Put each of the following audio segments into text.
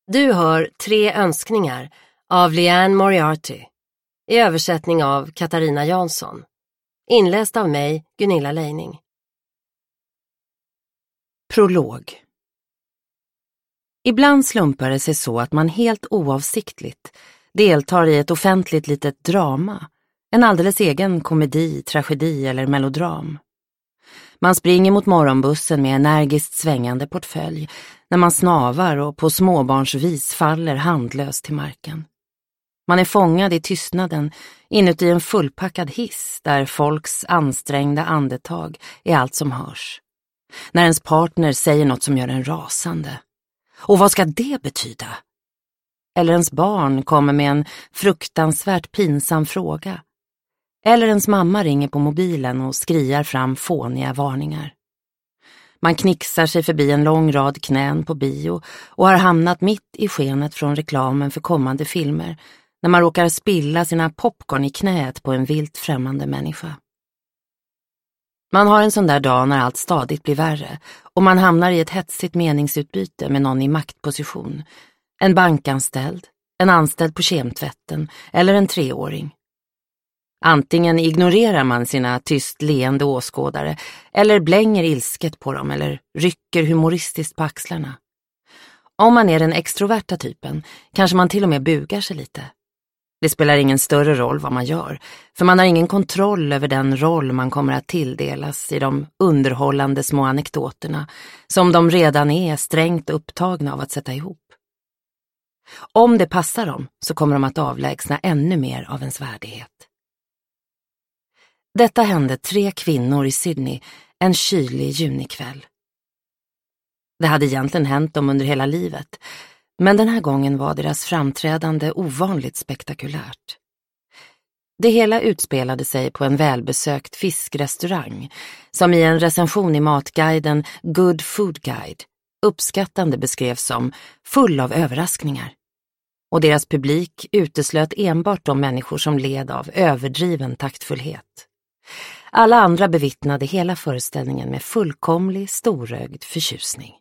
Du hör 3 önskningar av Liane Moriarty i översättning av Katarina Jansson. Inläst av mig, Gunilla Leining. Prolog. Ibland slumpar det sig så att man helt oavsiktligt deltar i ett offentligt litet drama, en alldeles egen komedi, tragedi eller melodram. Man springer mot morgonbussen med energiskt svängande portfölj när man snavar och på småbarnsvis faller handlöst till marken. Man är fångad i tystnaden inuti en fullpackad hiss där folks ansträngda andetag är allt som hörs. När ens partner säger något som gör en rasande. Och vad ska det betyda? Eller ens barn kommer med en fruktansvärt pinsam fråga. Eller ens mamma ringer på mobilen och skriar fram fåniga varningar. Man knixar sig förbi en lång rad knän på bio och har hamnat mitt i skenet från reklamen för kommande filmer när man råkar spilla sina popcorn i knät på en vilt främmande människa. Man har en sån där dag när allt stadigt blir värre och man hamnar i ett hetsigt meningsutbyte med någon i maktposition. En bankanställd, en anställd på kemtvätten eller en 3-åring. Antingen ignorerar man sina tyst leende åskådare eller blänger ilsket på dem eller rycker humoristiskt på axlarna. Om man är den extroverta typen kanske man till och med bugar sig lite. Det spelar ingen större roll vad man gör, för man har ingen kontroll över den roll man kommer att tilldelas i de underhållande små anekdoterna som de redan är strängt upptagna av att sätta ihop. Om det passar dem så kommer de att avlägsna ännu mer av ens värdighet. Detta hände 3 kvinnor i Sydney en kylig junikväll. Det hade egentligen hänt dem under hela livet, men den här gången var deras framträdande ovanligt spektakulärt. Det hela utspelade sig på en välbesökt fiskrestaurang som i en recension i matguiden Good Food Guide uppskattande beskrevs som full av överraskningar. Och deras publik uteslöt enbart de människor som led av överdriven taktfullhet. Alla andra bevittnade hela föreställningen med fullkomlig, storögd förtjusning.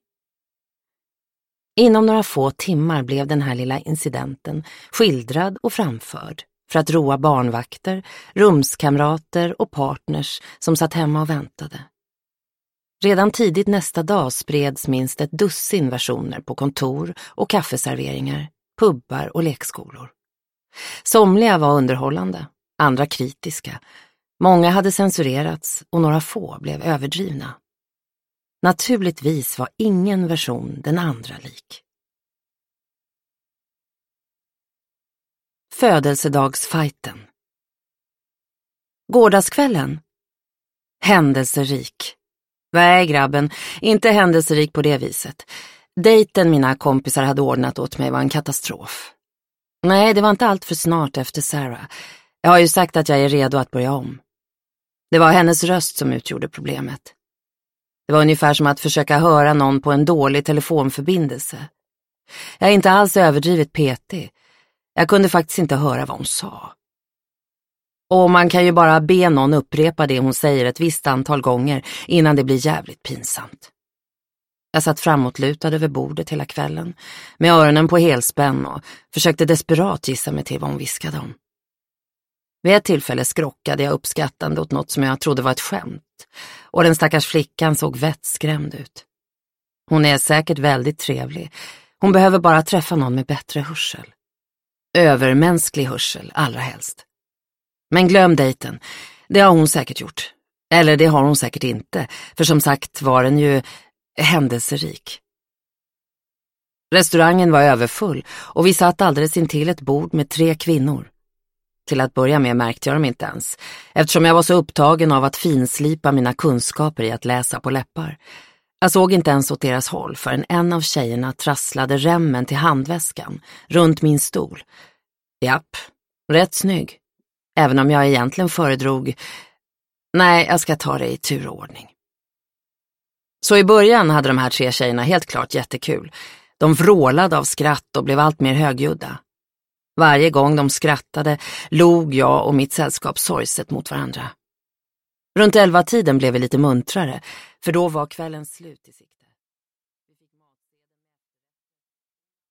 Inom några få timmar blev den här lilla incidenten skildrad och framförd för att roa barnvakter, rumskamrater och partners som satt hemma och väntade. Redan tidigt nästa dag spreds minst ett dussin versioner på kontor och kaffeserveringar, pubbar och lekskolor. Somliga var underhållande, andra kritiska. Många hade censurerats och några få blev överdrivna. Naturligtvis var ingen version den andra lik. Födelsedagsfajten. Gårdagskvällen. Händelserik. Nej grabben, inte händelserik på det viset. Dejten mina kompisar hade ordnat åt mig var en katastrof. Nej, det var inte allt för snart efter Sarah. Jag har ju sagt att jag är redo att börja om. Det var hennes röst som utgjorde problemet. Det var ungefär som att försöka höra någon på en dålig telefonförbindelse. Jag är inte alls överdrivet petig. Jag kunde faktiskt inte höra vad hon sa. Och man kan ju bara be någon upprepa det hon säger ett visst antal gånger innan det blir jävligt pinsamt. Jag satt framåtlutad över bordet hela kvällen med öronen på helspänn och försökte desperat gissa mig till vad hon viskade om. Vid ett tillfälle skrockade jag uppskattande åt något som jag trodde var ett skämt och den stackars flickan såg vettskrämd ut. Hon är säkert väldigt trevlig. Hon behöver bara träffa någon med bättre hörsel. Övermänsklig hörsel allra helst. Men glöm dejten. Det har hon säkert gjort. Eller det har hon säkert inte, för som sagt var den ju händelserik. Restaurangen var överfull och vi satt alldeles intill ett bord med 3 kvinnor. Till att börja med märkte jag dem inte ens, eftersom jag var så upptagen av att finslipa mina kunskaper i att läsa på läppar. Jag såg inte ens åt deras håll förrän en av tjejerna trasslade remmen till handväskan runt min stol. Japp, rätt snygg. Även om jag egentligen föredrog... Nej, jag ska ta det i turordning. Så i början hade de här 3 tjejerna helt klart jättekul. De vrålade av skratt och blev allt mer högljudda. Varje gång de skrattade log jag och mitt sällskap sorgset mot varandra. Runt 11-tiden blev vi lite muntrare, för då var kvällen slut i sikte.